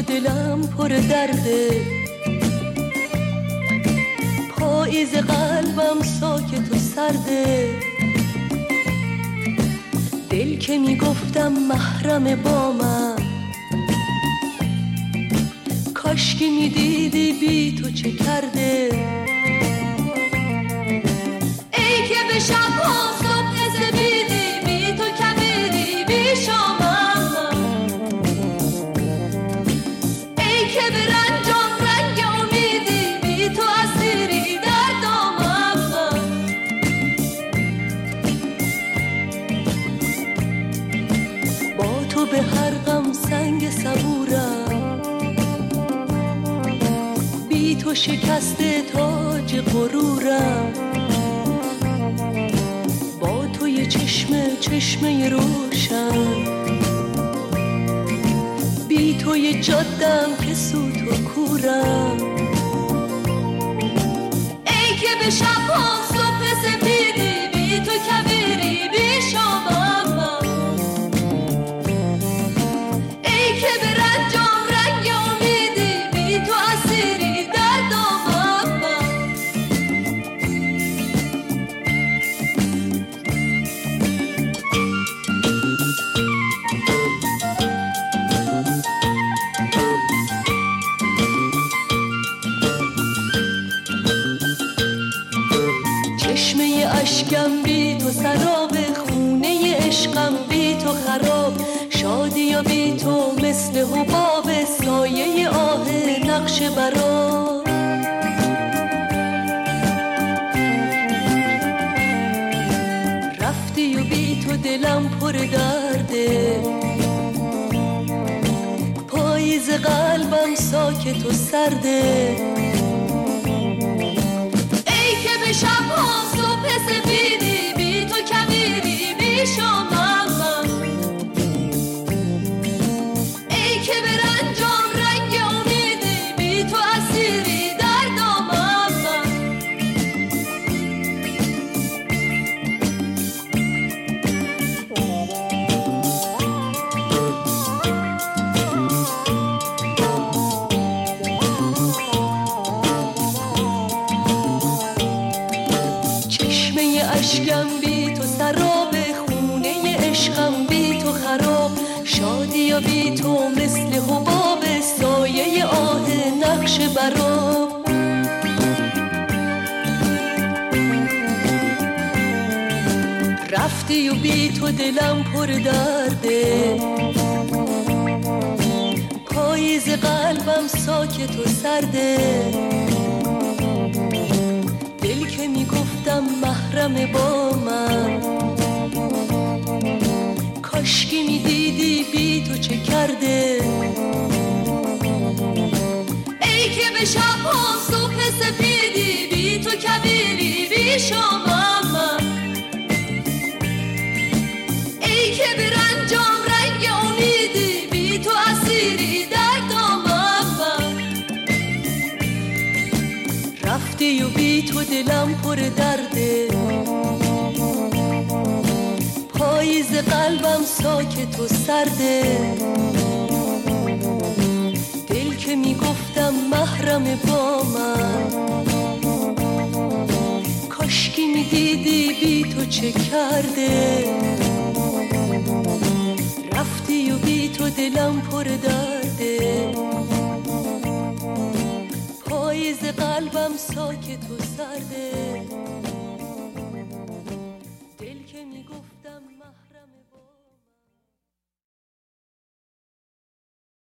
دلم پر درده، پاییز قلبم ساکت و سرده. دل که میگفتم محرم با من، کاشکی میدیدی بی تو چه کرده. ای که به شب‌ها صبح زبیدی، بی تو کبیری بی شامم. ای که به رنجام رنگ امیدی، بی تو اسیری در دامم. با تو به هر غم سنگ صبورم، بی تو شکسته تاج غرورم. با تو یه چشمه روشن، بی تو یه جادم که سوت و کورم. ای که به شب‌ها صبح سپیدی، بی تو کبیری بی شامم. ای که به رنجام رنگ امیدی، بی تو اسیری در دامم. چشمه اشکم بی تو سراب، خونه عشقم بی تو خراب. شادی و بی تو مثل حباب، سایه آه نقش برا. رفتی و بی تو دلم پر درده، پاییز قلبم ساکت و سرده. ای که به شب‌ها صبح سپیدی، بی تو کبیری بی شامم. ای که به رنجام رنگ امیدی، بی تو اسیری در دامم. چشمه اشکم بی تو سراب، خونه عشقم بی تو خراب. شادی و بی تو مثل حباب، سایه آه نقش برا. رفتی و بی تو دلم پر درده، پاییز قلبم ساکت و سرده. دل که میگفتم محرم با من، کاشکی میدیدی بی تو چه کرده. ای که به شب‌ها صبح سپیدی، بی تو کبیری بی شامم. ای که به رنجام رنگ امیدی، بی تو اسیری در دامم. رفتی و بی تو دلم پر درده، پاییز قلبم ساکت و سرده. دل که میگفتم محرم با من، کاشکی میدیدی بی تو چه کرده. رفتی و بی تو دلم پر درده، پاییز قلبم ساکت و سرده.